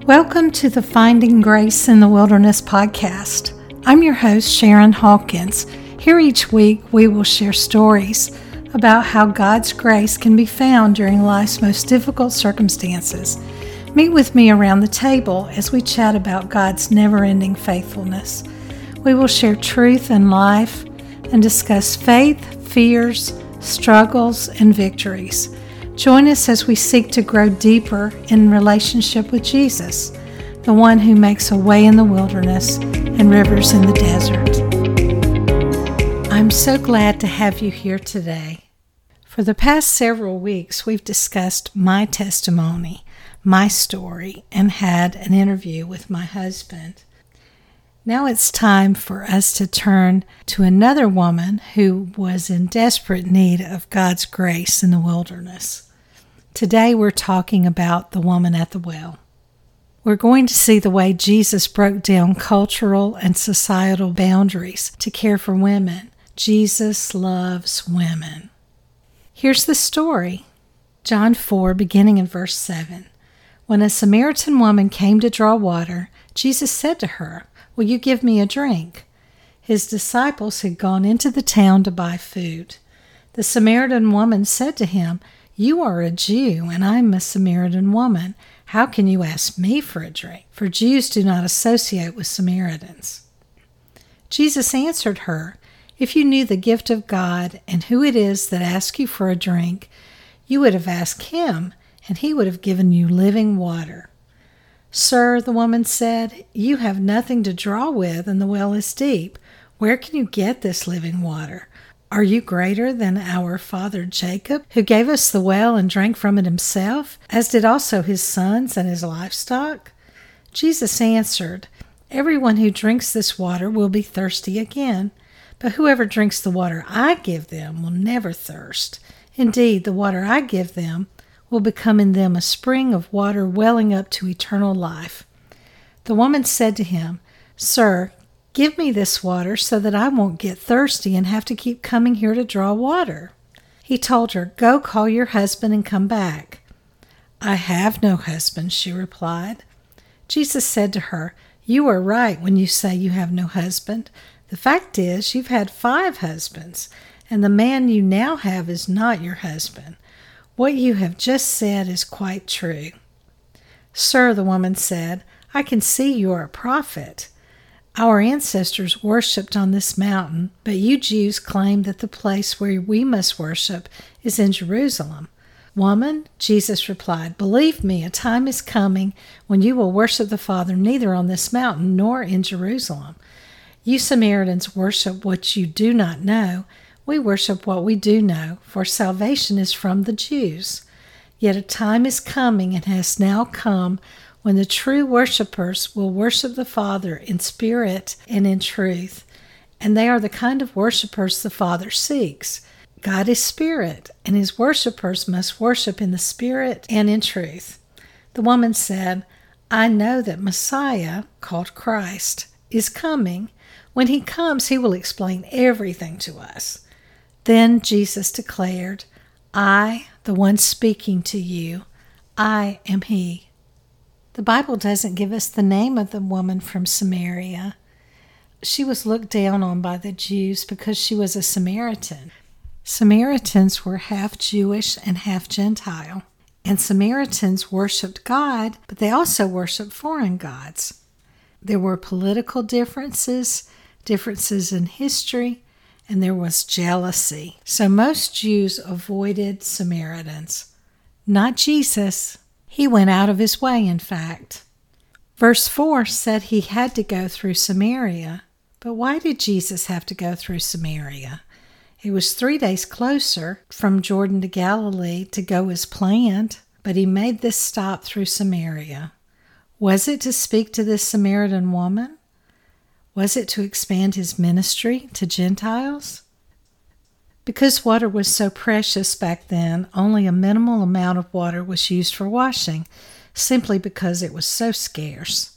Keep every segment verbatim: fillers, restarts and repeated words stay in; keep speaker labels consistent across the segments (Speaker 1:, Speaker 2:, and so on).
Speaker 1: Welcome to the Finding Grace in the Wilderness podcast. I'm your host, Sharon Hawkins. Here each week, we will share stories about how God's grace can be found during life's most difficult circumstances. Meet with me around the table as we chat about God's never-ending faithfulness. We will share truth and life and discuss faith, fears, struggles, and victories. Join us as we seek to grow deeper in relationship with Jesus, the one who makes a way in the wilderness and rivers in the desert. I'm so glad to have you here today. For the past several weeks, we've discussed my testimony, my story, and had an interview with my husband. Now it's time for us to turn to another woman who was in desperate need of God's grace in the wilderness. Today we're talking about the woman at the well. We're going to see the way Jesus broke down cultural and societal boundaries to care for women. Jesus loves women. Here's the story. John four, beginning in verse seven. When a Samaritan woman came to draw water, Jesus said to her, "Will you give me a drink?" His disciples had gone into the town to buy food. The Samaritan woman said to him, "You are a Jew, and I am a Samaritan woman. How can you ask me for a drink?" For Jews do not associate with Samaritans. Jesus answered her, "If you knew the gift of God and who it is that asks you for a drink, you would have asked him, and he would have given you living water." "Sir," the woman said, "you have nothing to draw with, and the well is deep. Where can you get this living water? Are you greater than our father Jacob, who gave us the well and drank from it himself, as did also his sons and his livestock?" Jesus answered, "Everyone who drinks this water will be thirsty again, but whoever drinks the water I give them will never thirst. Indeed, the water I give them will become in them a spring of water welling up to eternal life." The woman said to him, "Sir, give me this water so that I won't get thirsty and have to keep coming here to draw water." He told her, "Go call your husband and come back." "I have no husband," she replied. Jesus said to her, "You are right when you say you have no husband. The fact is, you've had five husbands, and the man you now have is not your husband. What you have just said is quite true." "Sir," the woman said, "I can see you are a prophet. Our ancestors worshipped on this mountain, but you Jews claim that the place where we must worship is in Jerusalem." "Woman," Jesus replied, "believe me, a time is coming when you will worship the Father neither on this mountain nor in Jerusalem. You Samaritans worship what you do not know. We worship what we do know, for salvation is from the Jews. Yet a time is coming and has now come when the true worshipers will worship the Father in spirit and in truth, and they are the kind of worshipers the Father seeks. God is spirit, and his worshipers must worship in the spirit and in truth." The woman said, "I know that Messiah, called Christ, is coming. When he comes, he will explain everything to us." Then Jesus declared, "I, the one speaking to you, I am he." The Bible doesn't give us the name of the woman from Samaria. She was looked down on by the Jews because she was a Samaritan. Samaritans were half Jewish and half Gentile. And Samaritans worshipped God, but they also worshipped foreign gods. There were political differences, differences in history, and there was jealousy. So most Jews avoided Samaritans. Not Jesus. He went out of his way, in fact. Verse four said he had to go through Samaria. But why did Jesus have to go through Samaria? It was three days closer from Jordan to Galilee to go as planned, but he made this stop through Samaria. Was it to speak to this Samaritan woman? Was it to expand his ministry to Gentiles? Because water was so precious back then, only a minimal amount of water was used for washing, simply because it was so scarce.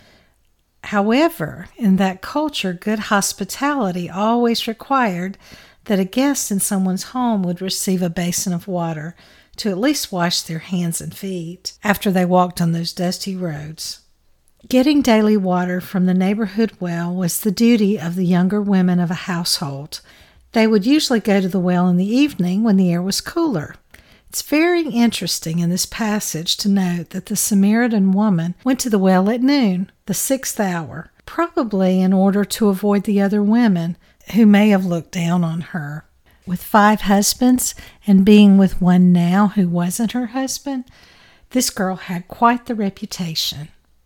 Speaker 1: However, in that culture, good hospitality always required that a guest in someone's home would receive a basin of water to at least wash their hands and feet after they walked on those dusty roads. Getting daily water from the neighborhood well was the duty of the younger women of a household. They would usually go to the well in the evening when the air was cooler. It's very interesting in this passage to note that the Samaritan woman went to the well at noon, the sixth hour, probably in order to avoid the other women who may have looked down on her. With five husbands and being with one now who wasn't her husband, this girl had quite the reputation.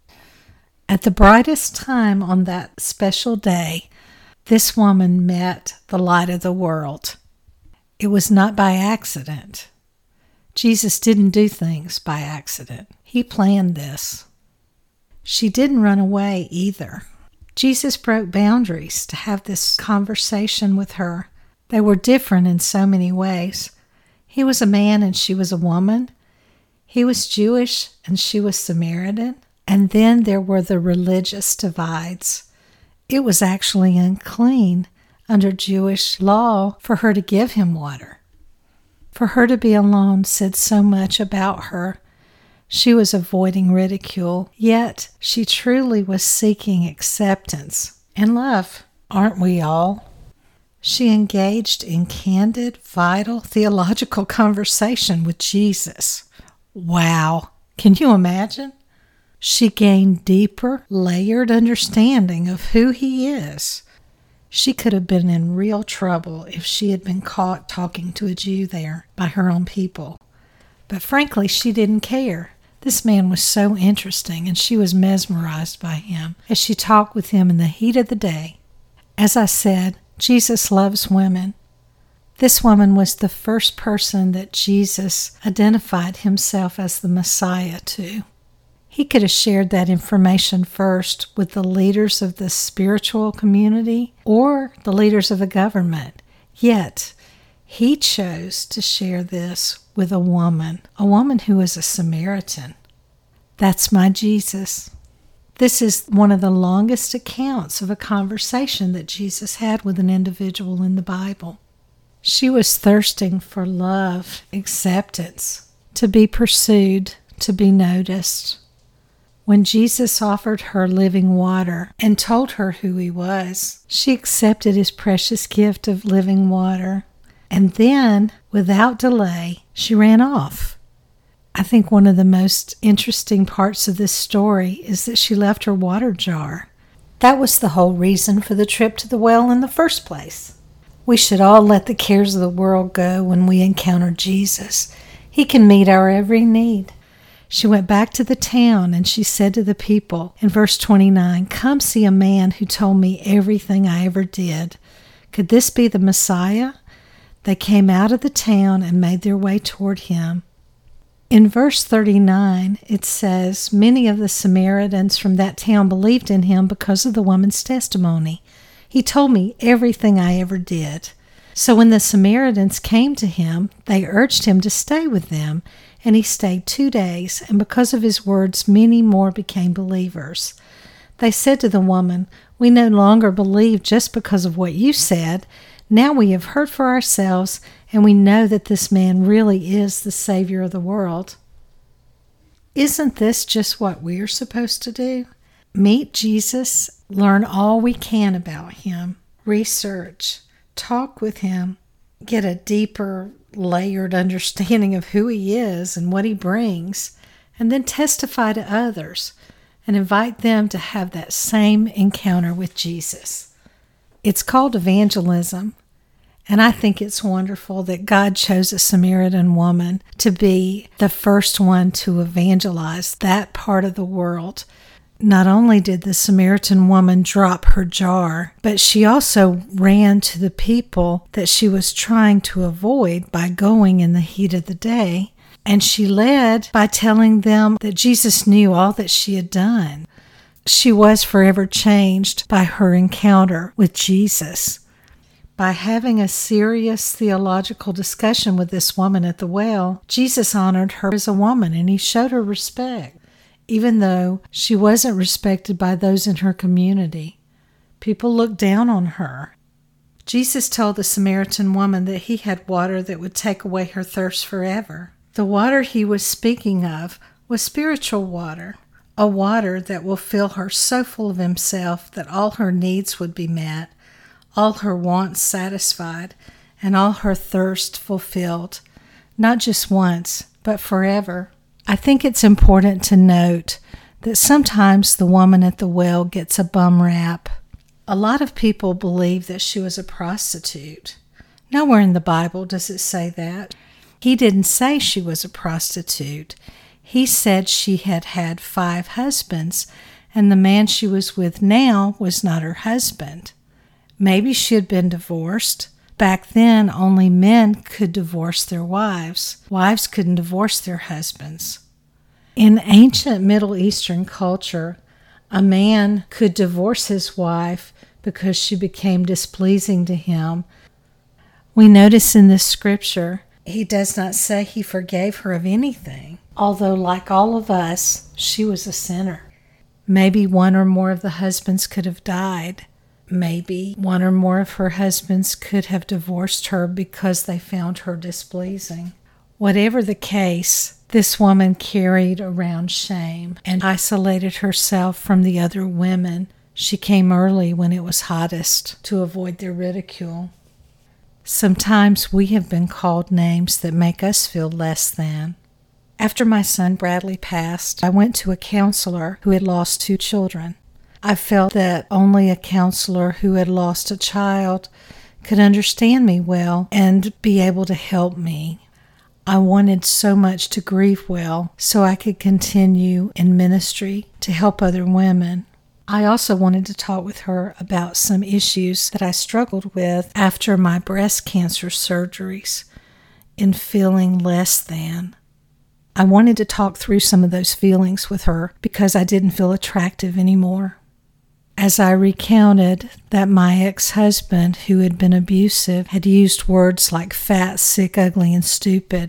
Speaker 1: At the brightest time on that special day, this woman met the light of the world. It was not by accident. Jesus didn't do things by accident. He planned this. She didn't run away either. Jesus broke boundaries to have this conversation with her. They were different in so many ways. He was a man and she was a woman. He was Jewish and she was Samaritan. And then there were the religious divides. It was actually unclean under Jewish law for her to give him water. For her to be alone said so much about her. She was avoiding ridicule, yet she truly was seeking acceptance and love. Aren't we all? She engaged in candid, vital, theological conversation with Jesus. Wow! Can you imagine? She gained deeper, layered understanding of who he is. She could have been in real trouble if she had been caught talking to a Jew there by her own people. But frankly, she didn't care. This man was so interesting, and she was mesmerized by him as she talked with him in the heat of the day. As I said, Jesus loves women. This woman was the first person that Jesus identified himself as the Messiah to. He could have shared that information first with the leaders of the spiritual community or the leaders of the government. Yet, he chose to share this with a woman, a woman who is a Samaritan. That's my Jesus. This is one of the longest accounts of a conversation that Jesus had with an individual in the Bible. She was thirsting for love, acceptance, to be pursued, to be noticed. When Jesus offered her living water and told her who he was, she accepted his precious gift of living water. And then, without delay, she ran off. I think one of the most interesting parts of this story is that she left her water jar. That was the whole reason for the trip to the well in the first place. We should all let the cares of the world go when we encounter Jesus. He can meet our every need. She went back to the town and she said to the people in verse twenty-nine, "Come see a man who told me everything I ever did. Could this be the Messiah?" They came out of the town and made their way toward him. In verse thirty-nine, it says, "Many of the Samaritans from that town believed in him because of the woman's testimony. He told me everything I ever did." So when the Samaritans came to him, they urged him to stay with them, and he stayed two days, and because of his words, many more became believers. They said to the woman, "We no longer believe just because of what you said. Now we have heard for ourselves, and we know that this man really is the Savior of the world." Isn't this just what we're supposed to do? Meet Jesus, learn all we can about him, research, talk with him, get a deeper, layered understanding of who he is and what he brings, and then testify to others and invite them to have that same encounter with Jesus. It's called evangelism, and I think it's wonderful that God chose a Samaritan woman to be the first one to evangelize that part of the world. Not only did the Samaritan woman drop her jar, but she also ran to the people that she was trying to avoid by going in the heat of the day. And she led by telling them that Jesus knew all that she had done. She was forever changed by her encounter with Jesus. By having a serious theological discussion with this woman at the well, Jesus honored her as a woman and he showed her respect. Even though she wasn't respected by those in her community, people looked down on her. Jesus told the Samaritan woman that he had water that would take away her thirst forever. The water he was speaking of was spiritual water, a water that will fill her so full of himself that all her needs would be met, all her wants satisfied, and all her thirst fulfilled, not just once, but forever. I think it's important to note that sometimes the woman at the well gets a bum rap. A lot of people believe that she was a prostitute. Nowhere in the Bible does it say that. He didn't say she was a prostitute. He said she had had five husbands, and the man she was with now was not her husband. Maybe she had been divorced. Back then, only men could divorce their wives. Wives couldn't divorce their husbands. In ancient Middle Eastern culture, a man could divorce his wife because she became displeasing to him. We notice in this scripture, he does not say he forgave her of anything, although like all of us, she was a sinner. Maybe one or more of the husbands could have died. Maybe one or more of her husbands could have divorced her because they found her displeasing. Whatever the case, this woman carried around shame and isolated herself from the other women. She came early when it was hottest to avoid their ridicule. Sometimes we have been called names that make us feel less than. After my son Bradley passed, I went to a counselor who had lost two children. I felt that only a counselor who had lost a child could understand me well and be able to help me. I wanted so much to grieve well so I could continue in ministry to help other women. I also wanted to talk with her about some issues that I struggled with after my breast cancer surgeries in feeling less than. I wanted to talk through some of those feelings with her because I didn't feel attractive anymore. As I recounted that my ex-husband, who had been abusive, had used words like fat, sick, ugly, and stupid,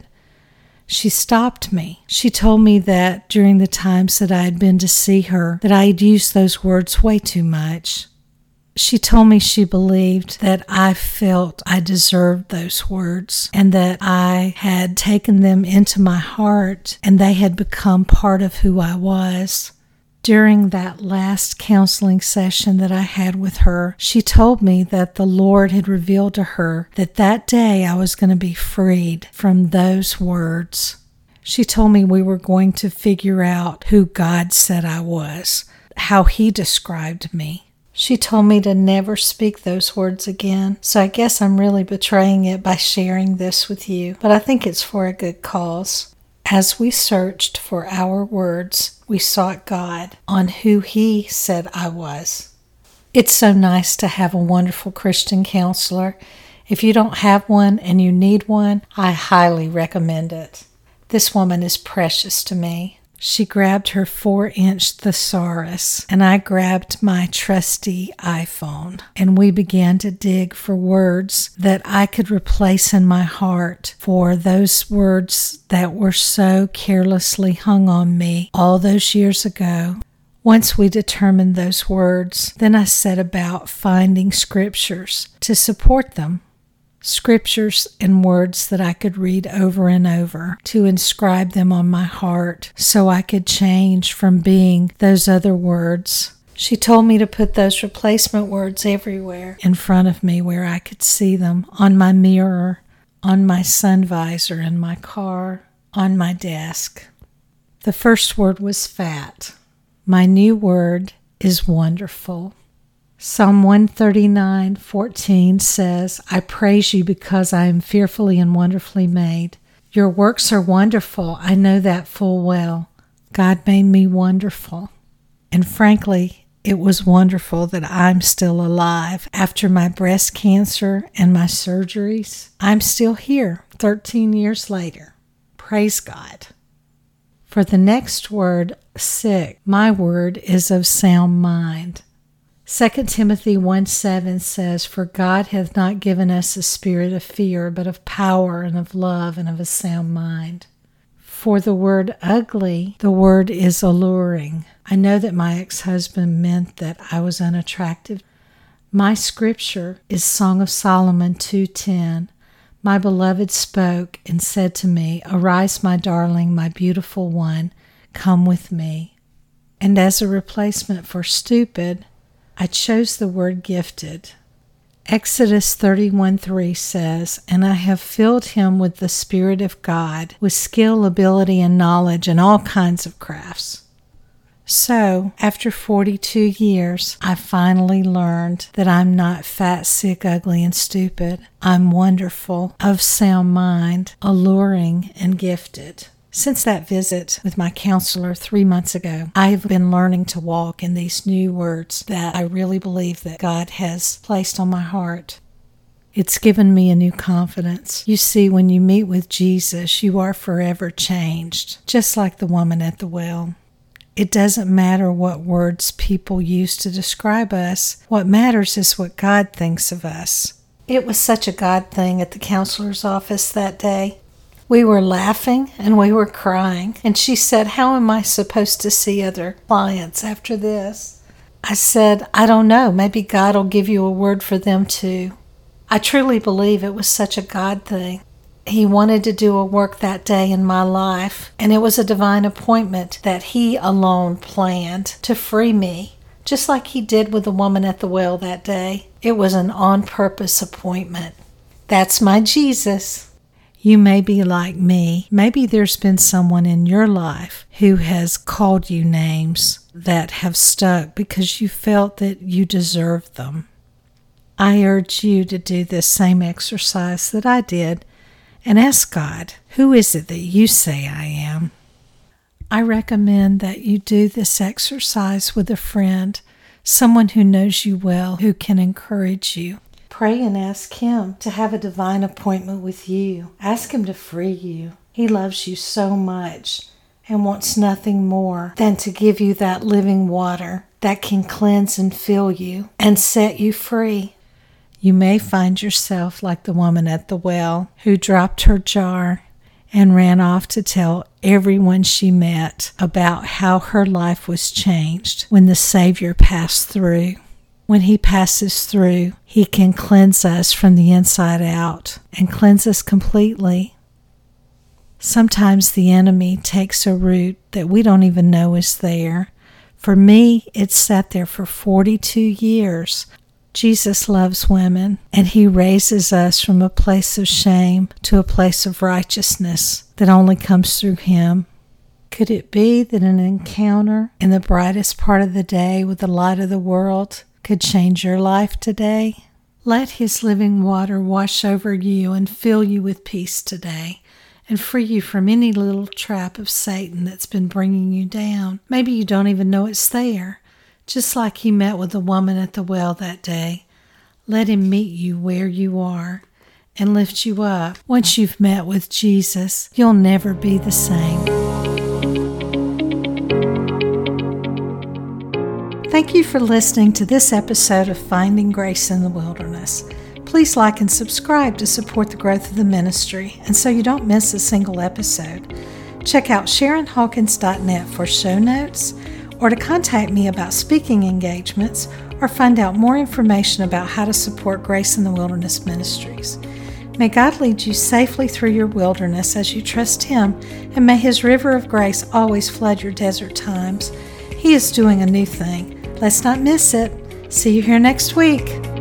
Speaker 1: she stopped me. She told me that during the times that I had been to see her, that I had used those words way too much. She told me she believed that I felt I deserved those words and that I had taken them into my heart and they had become part of who I was. During that last counseling session that I had with her, she told me that the Lord had revealed to her that that day I was going to be freed from those words. She told me we were going to figure out who God said I was, how He described me. She told me to never speak those words again, so I guess I'm really betraying it by sharing this with you, but I think it's for a good cause. As we searched for our words, we sought God on who He said I was. It's so nice to have a wonderful Christian counselor. If you don't have one and you need one, I highly recommend it. This woman is precious to me. She grabbed her four-inch thesaurus, and I grabbed my trusty iPhone, and we began to dig for words that I could replace in my heart for those words that were so carelessly hung on me all those years ago. Once we determined those words, then I set about finding scriptures to support them. Scriptures and words that I could read over and over to inscribe them on my heart so I could change from being those other words. She told me to put those replacement words everywhere in front of me where I could see them, on my mirror, on my sun visor in my car, on my desk. The first word was fat. My new word is wonderful. Psalm one thirty-nine fourteen says, I praise you because I am fearfully and wonderfully made. Your works are wonderful. I know that full well. God made me wonderful. And frankly, it was wonderful that I'm still alive. After my breast cancer and my surgeries, I'm still here thirteen years later. Praise God. For the next word, sick, my word is of sound mind. Second Timothy one seven says, For God hath not given us a spirit of fear, but of power and of love and of a sound mind. For the word ugly, the word is alluring. I know that my ex-husband meant that I was unattractive. My scripture is Song of Solomon two ten. My beloved spoke and said to me, "Arise, my darling, my beautiful one, come with me." And as a replacement for stupid, I chose the word gifted. Exodus thirty-one three says, "And I have filled him with the Spirit of God, with skill, ability, and knowledge in all kinds of crafts." So, after forty-two years, I finally learned that I'm not fat, sick, ugly, and stupid. I'm wonderful, of sound mind, alluring, and gifted. Since that visit with my counselor three months ago, I have been learning to walk in these new words that I really believe that God has placed on my heart. It's given me a new confidence. You see, when you meet with Jesus, you are forever changed, just like the woman at the well. It doesn't matter what words people use to describe us. What matters is what God thinks of us. It was such a God thing at the counselor's office that day. We were laughing and we were crying, and she said, "How am I supposed to see other clients after this?" I said, "I don't know. Maybe God will give you a word for them too." I truly believe it was such a God thing. He wanted to do a work that day in my life, and it was a divine appointment that He alone planned to free me, just like He did with the woman at the well that day. It was an on-purpose appointment. That's my Jesus. You may be like me. Maybe there's been someone in your life who has called you names that have stuck because you felt that you deserved them. I urge you to do this same exercise that I did and ask God, who is it that you say I am? I recommend that you do this exercise with a friend, someone who knows you well, who can encourage you. Pray and ask Him to have a divine appointment with you. Ask Him to free you. He loves you so much and wants nothing more than to give you that living water that can cleanse and fill you and set you free. You may find yourself like the woman at the well who dropped her jar and ran off to tell everyone she met about how her life was changed when the Savior passed through. When He passes through, He can cleanse us from the inside out and cleanse us completely. Sometimes the enemy takes a root that we don't even know is there. For me, it sat there for forty-two years. Jesus loves women, and He raises us from a place of shame to a place of righteousness that only comes through Him. Could it be that an encounter in the brightest part of the day with the light of the world could change your life today? Let His living water wash over you and fill you with peace today and free you from any little trap of Satan that's been bringing you down. Maybe you don't even know it's there. Just like He met with the woman at the well that day, let Him meet you where you are and lift you up. Once you've met with Jesus, you'll never be the same. Thank you for listening to this episode of Finding Grace in the Wilderness. Please like and subscribe to support the growth of the ministry and so you don't miss a single episode. Check out Sharon Hawkins dot net for show notes, or to contact me about speaking engagements, or find out more information about how to support Grace in the Wilderness Ministries. May God lead you safely through your wilderness as you trust Him, and may His river of grace always flood your desert times. He is doing a new thing. Let's not miss it. See you here next week.